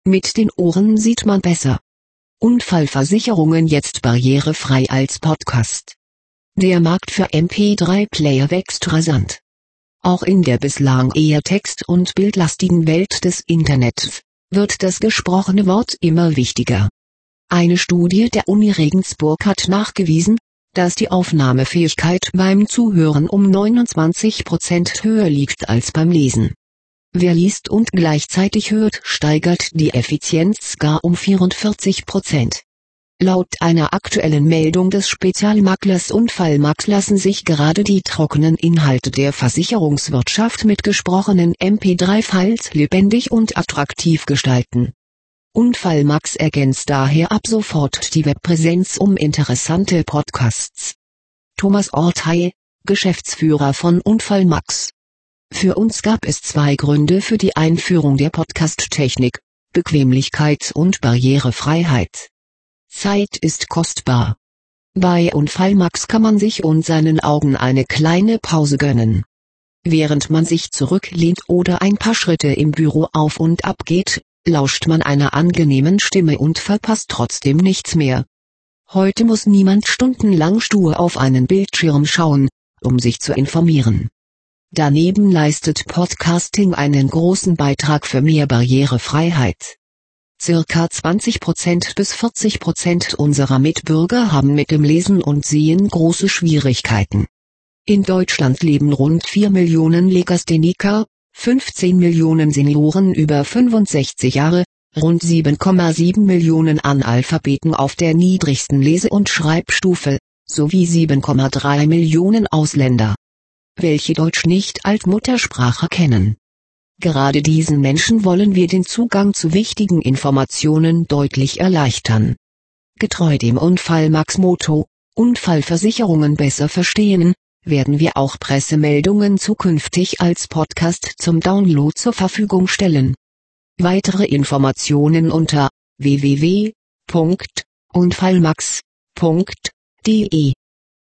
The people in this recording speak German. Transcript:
Mit den Ohren sieht man besser. Unfallversicherungen jetzt barrierefrei als Podcast. Der Markt für MP3-Player wächst rasant. Auch in der bislang eher text- und bildlastigen Welt des Internets wird das gesprochene Wort immer wichtiger. Eine Studie der Uni Regensburg hat nachgewiesen, dass die Aufnahmefähigkeit beim Zuhören um 29% höher liegt als beim Lesen. Wer liest und gleichzeitig hört, steigert die Effizienz gar um 44%. Laut einer aktuellen Meldung des Spezialmaklers Unfallmax lassen sich gerade die trockenen Inhalte der Versicherungswirtschaft mit gesprochenen MP3-Files lebendig und attraktiv gestalten. Unfallmax ergänzt daher ab sofort die Webpräsenz um interessante Podcasts. Thomas Ortey, Geschäftsführer von Unfallmax. Für uns gab es 2 Gründe für die Einführung der Podcast-Technik: Bequemlichkeit und Barrierefreiheit. Zeit ist kostbar. Bei Unfallmax kann man sich und seinen Augen eine kleine Pause gönnen. Während man sich zurücklehnt oder ein paar Schritte im Büro auf und ab geht, lauscht man einer angenehmen Stimme und verpasst trotzdem nichts mehr. Heute muss niemand stundenlang stur auf einen Bildschirm schauen, um sich zu informieren. Daneben leistet Podcasting einen großen Beitrag für mehr Barrierefreiheit. Circa 20% bis 40% unserer Mitbürger haben mit dem Lesen und Sehen große Schwierigkeiten. In Deutschland leben rund 4 Millionen Legastheniker, 15 Millionen Senioren über 65 Jahre, rund 7,7 Millionen Analphabeten auf der niedrigsten Lese- und Schreibstufe, sowie 7,3 Millionen Ausländer, welche Deutsch nicht als Muttersprache kennen. Gerade diesen Menschen wollen wir den Zugang zu wichtigen Informationen deutlich erleichtern. Getreu dem Unfallmax-Motto, Unfallversicherungen besser verstehen, werden wir auch Pressemeldungen zukünftig als Podcast zum Download zur Verfügung stellen. Weitere Informationen unter www.unfallmax.de